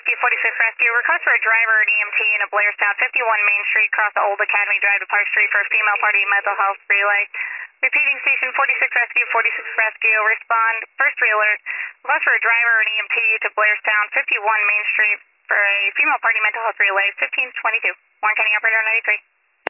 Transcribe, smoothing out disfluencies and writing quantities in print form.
Rescue, 46 Rescue. Request for a driver and EMT in a Blairstown, 51 Main Street, cross the Old Academy Drive to Park Street for a female party mental health relay. Repeating station 46 Rescue, 46 Rescue. Respond, first alert. Request for a driver and EMT to Blairstown, 51 Main Street for a female party mental health relay, 1522. Warren County Operator 93.